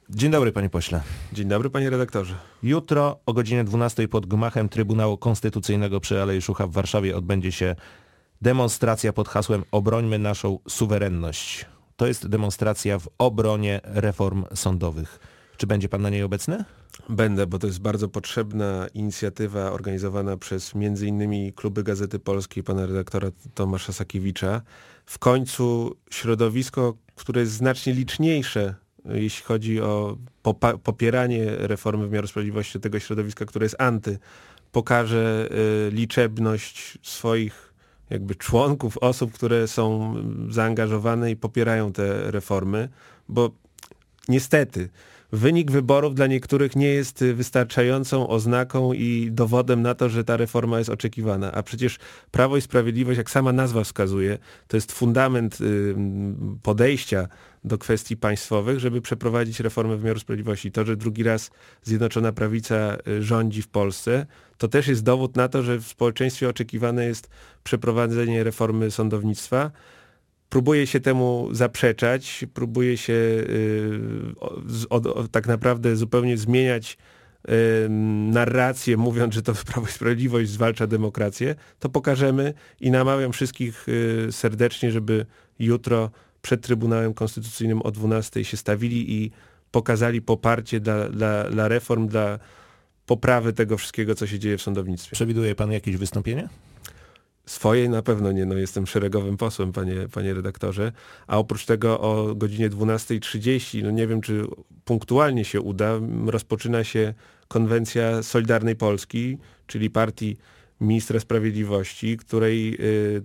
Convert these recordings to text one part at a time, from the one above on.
Dzień dobry, panie pośle. Dzień dobry, panie redaktorze. Jutro o godzinie 12 pod gmachem Trybunału Konstytucyjnego przy Alei Szucha w Warszawie odbędzie się demonstracja pod hasłem Obrońmy naszą suwerenność. To jest demonstracja w obronie reform sądowych. Czy będzie pan na niej obecny? Będę, bo to jest bardzo potrzebna inicjatywa organizowana przez m.in. kluby Gazety Polskiej pana redaktora Tomasza Sakiewicza. W końcu środowisko, które jest znacznie liczniejsze, jeśli chodzi o popieranie reformy wymiaru sprawiedliwości, tego środowiska, które jest anty, pokaże liczebność swoich jakby członków, osób, które są zaangażowane i popierają te reformy, bo niestety wynik wyborów dla niektórych nie jest wystarczającą oznaką i dowodem na to, że ta reforma jest oczekiwana. A przecież Prawo i Sprawiedliwość, jak sama nazwa wskazuje, to jest fundament podejścia do kwestii państwowych, żeby przeprowadzić reformę wymiaru sprawiedliwości. To, że drugi raz Zjednoczona Prawica rządzi w Polsce, to też jest dowód na to, że w społeczeństwie oczekiwane jest przeprowadzenie reformy sądownictwa. Próbuje się temu zaprzeczać, próbuje się tak naprawdę zupełnie zmieniać narrację, mówiąc, że to Prawo i Sprawiedliwość zwalcza demokrację. To pokażemy i namawiam wszystkich serdecznie, żeby jutro przed Trybunałem Konstytucyjnym o 12 się stawili i pokazali poparcie dla reform, dla poprawy tego wszystkiego, co się dzieje w sądownictwie. Przewiduje pan jakieś wystąpienie? Swojej na pewno nie, jestem szeregowym posłem, panie redaktorze, a oprócz tego o godzinie 12:30, nie wiem, czy punktualnie się uda, rozpoczyna się konwencja Solidarnej Polski, czyli partii ministra sprawiedliwości, której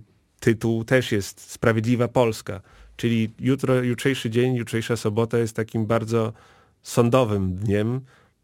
tytuł też jest Sprawiedliwa Polska, czyli jutrzejszy dzień, jutrzejsza sobota jest takim bardzo sądowym dniem.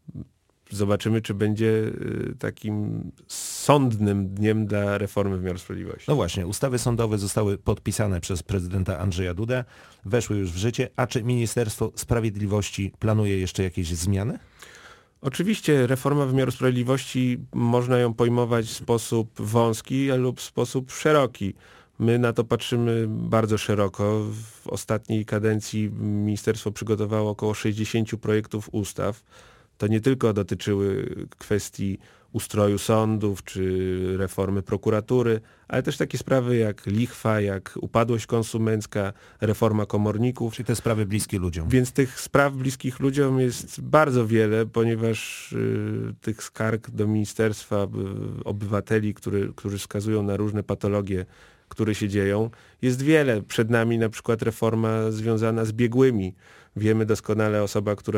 Zobaczymy, czy będzie takim sądnym dniem dla reformy wymiaru sprawiedliwości. No właśnie, ustawy sądowe zostały podpisane przez prezydenta Andrzeja Dudę, weszły już w życie, a czy Ministerstwo Sprawiedliwości planuje jeszcze jakieś zmiany? Oczywiście reforma wymiaru sprawiedliwości można ją pojmować w sposób wąski lub w sposób szeroki. My na to patrzymy bardzo szeroko. W ostatniej kadencji ministerstwo przygotowało około 60 projektów ustaw. To nie tylko dotyczyły kwestii ustroju sądów czy reformy prokuratury, ale też takie sprawy jak lichwa, jak upadłość konsumencka, reforma komorników. Czyli te sprawy bliskie ludziom. Więc tych spraw bliskich ludziom jest bardzo wiele, ponieważ tych skarg do ministerstwa obywateli, którzy wskazują na różne patologie, które się dzieją, jest wiele. Przed nami na przykład reforma związana z biegłymi. Wiemy doskonale, osoba, która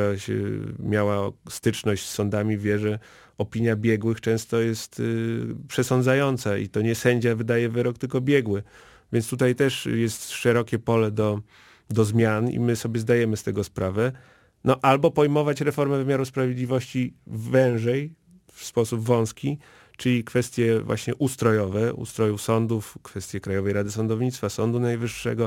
miała styczność z sądami, wie, że opinia biegłych często jest przesądzająca i to nie sędzia wydaje wyrok, tylko biegły. Więc tutaj też jest szerokie pole do zmian i my sobie zdajemy z tego sprawę. Albo pojmować reformę wymiaru sprawiedliwości wężej, w sposób wąski, czyli kwestie właśnie ustrojowe, ustroju sądów, kwestie Krajowej Rady Sądownictwa, Sądu Najwyższego,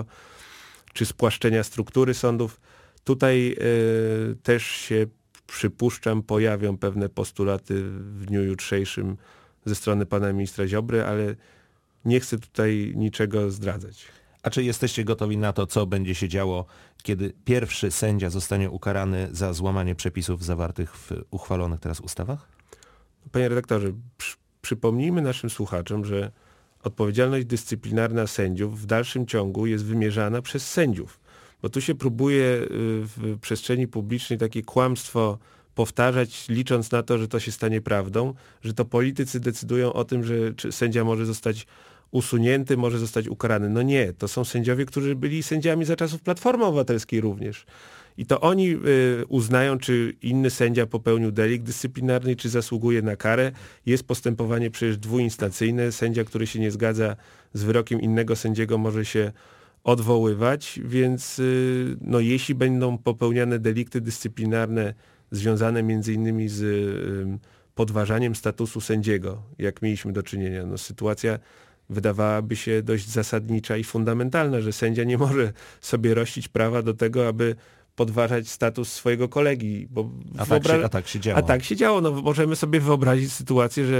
czy spłaszczenia struktury sądów. Tutaj też się, przypuszczam, pojawią pewne postulaty w dniu jutrzejszym ze strony pana ministra Ziobry, ale nie chcę tutaj niczego zdradzać. A czy jesteście gotowi na to, co będzie się działo, kiedy pierwszy sędzia zostanie ukarany za złamanie przepisów zawartych w uchwalonych teraz ustawach? Panie redaktorze, przypomnijmy naszym słuchaczom, że odpowiedzialność dyscyplinarna sędziów w dalszym ciągu jest wymierzana przez sędziów. Bo tu się próbuje w przestrzeni publicznej takie kłamstwo powtarzać, licząc na to, że to się stanie prawdą, że to politycy decydują o tym, że sędzia może zostać usunięty, może zostać ukarany. No nie, to są sędziowie, którzy byli sędziami za czasów Platformy Obywatelskiej również. I to oni uznają, czy inny sędzia popełnił delikt dyscyplinarny, czy zasługuje na karę. Jest postępowanie przecież dwuinstancyjne. Sędzia, który się nie zgadza z wyrokiem innego sędziego, może się odwoływać, więc jeśli będą popełniane delikty dyscyplinarne związane między innymi z podważaniem statusu sędziego, jak mieliśmy do czynienia, sytuacja wydawałaby się dość zasadnicza i fundamentalna, że sędzia nie może sobie rościć prawa do tego, aby podważać status swojego kolegi. A tak się działo. A tak się działo. Możemy sobie wyobrazić sytuację, że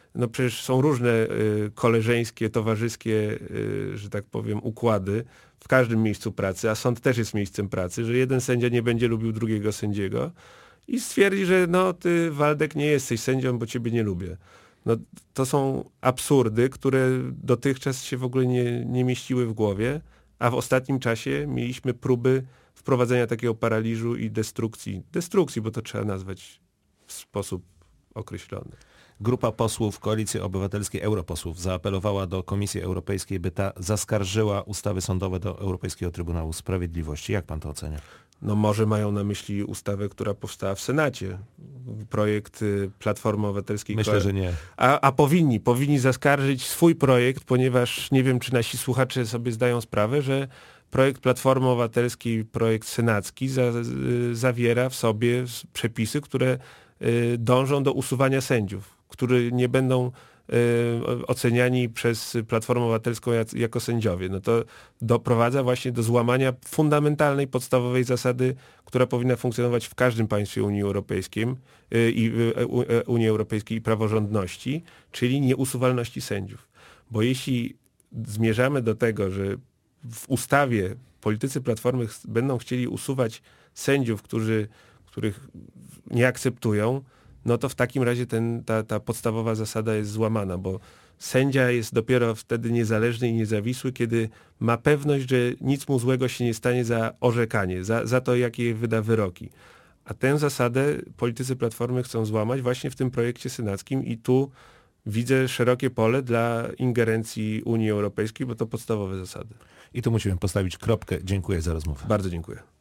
no przecież są różne koleżeńskie, towarzyskie, że tak powiem, układy w każdym miejscu pracy, a sąd też jest miejscem pracy, że jeden sędzia nie będzie lubił drugiego sędziego i stwierdzi, że no ty, Waldek, nie jesteś sędzią, bo ciebie nie lubię. No, to są absurdy, które dotychczas się w ogóle nie mieściły w głowie, a w ostatnim czasie mieliśmy próby wprowadzenia takiego paraliżu i destrukcji, bo to trzeba nazwać w sposób określony. Grupa posłów Koalicji Obywatelskiej, europosłów, zaapelowała do Komisji Europejskiej, by ta zaskarżyła ustawy sądowe do Europejskiego Trybunału Sprawiedliwości. Jak pan to ocenia? No może mają na myśli ustawę, która powstała w Senacie. Projekt Platformy Obywatelskiej. Myślę, że nie. A powinni zaskarżyć swój projekt, ponieważ nie wiem, czy nasi słuchacze sobie zdają sprawę, że projekt Platformy Obywatelskiej, projekt senacki zawiera w sobie przepisy, które dążą do usuwania sędziów, którzy nie będą oceniani przez Platformę Obywatelską jako sędziowie. No to doprowadza właśnie do złamania fundamentalnej, podstawowej zasady, która powinna funkcjonować w każdym państwie Unii Europejskiej i praworządności, czyli nieusuwalności sędziów. Bo jeśli zmierzamy do tego, że w ustawie politycy Platformy będą chcieli usuwać sędziów, których nie akceptują, no to w takim razie ta podstawowa zasada jest złamana, bo sędzia jest dopiero wtedy niezależny i niezawisły, kiedy ma pewność, że nic mu złego się nie stanie za orzekanie, za to, jakie wyda wyroki. A tę zasadę politycy Platformy chcą złamać właśnie w tym projekcie senackim i tu widzę szerokie pole dla ingerencji Unii Europejskiej, bo to podstawowe zasady. I tu musimy postawić kropkę. Dziękuję za rozmowę. Bardzo dziękuję.